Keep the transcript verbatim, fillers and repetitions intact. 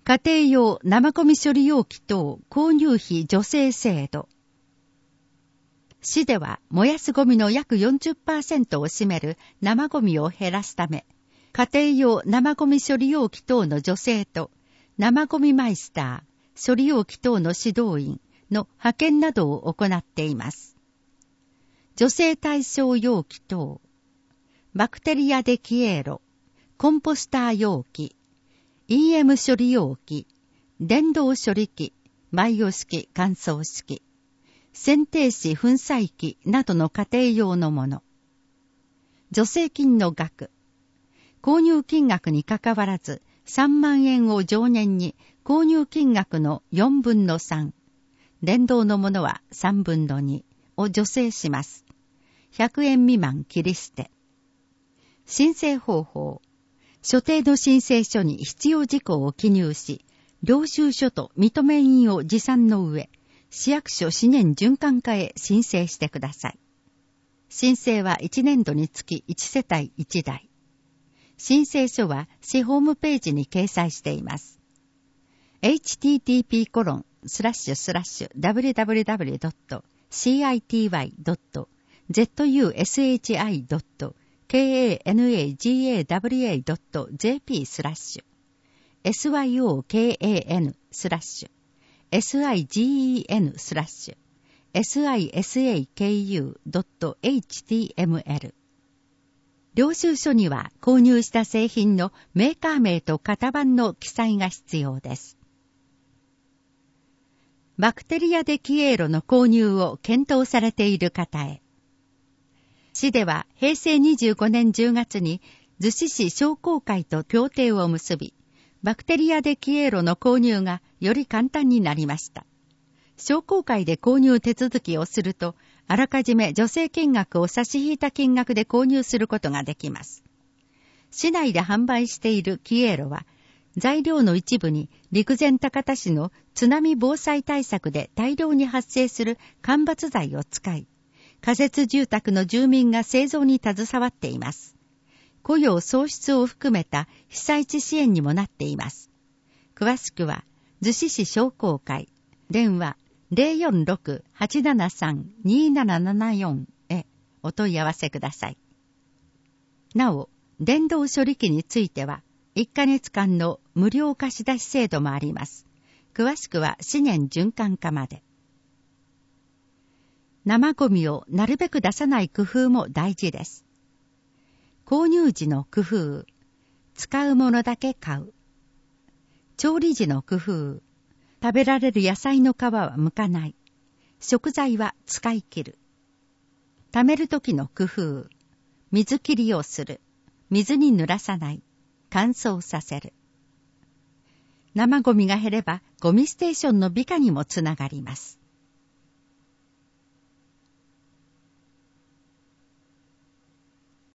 家庭用生ゴミ処理容器等購入費助成制度。市では燃やすゴミの約 よんじゅっパーセント を占める生ゴミを減らすため、家庭用生ゴミ処理容器等の助成と生ゴミマイスター、処理容器等の指導員の派遣などを行っています。助成対象容器等、バクテリアデキエーロ、コンポスター容器、イーエム 処理容器、電動処理機、マイオ式乾燥式、剪定紙粉砕機などの家庭用のもの。助成金の額。購入金額にかかわらずさんまんえんを上限に購入金額のよんぶんのさん、電動のものはさんぶんのにを助成します。ひゃくえん未満切り捨て。申請方法。所定の申請書に必要事項を記入し、領収書と認め印を持参の上、市役所資源循環課へ申請してください。申請はいちねんどにつきいちせたいいちだい。申請書は市ホームページに掲載しています。エイチティーティーピーコロンスラッシュスラッシュダブリューダブリューダブリュードットシーアイティーワイドットゼットユーエスエイチアイドットケーエーエヌエージーエーダブリューエードットジェーピー スラッシュ エスワイオーケーエーエヌ スラッシュ エスアイジーイーエヌ スラッシュ エスアイエスエーケーユー ドットエイチティーエムエル。領収書には購入した製品のメーカー名と型番の記載が必要です。バクテリアデキエーロの購入を検討されている方へ。市ではへいせいにじゅうごねんじゅうがつに逗子市商工会と協定を結び、バクテリアデキエーロの購入がより簡単になりました。商工会で購入手続きをすると、あらかじめ助成金額を差し引いた金額で購入することができます。市内で販売しているキエーロは、材料の一部に陸前高田市の津波防災対策で大量に発生する間伐材を使い、仮設住宅の住民が製造に携わっています。雇用創出を含めた被災地支援にもなっています。詳しくは、逗子市商工会、電話 ゼロよんろく はちななさん にななななよん へお問い合わせください。なお、電動処理機については、いっかげつかんの無料貸し出し制度もあります。詳しくは資源循環課まで。生ゴミをなるべく出さない工夫も大事です。購入時の工夫、使うものだけ買う。調理時の工夫、食べられる野菜の皮は剥かない。食材は使い切る。溜める時の工夫、水切りをする。水に濡らさない。乾燥させる。生ゴミが減ればゴミステーションの美化にもつながります。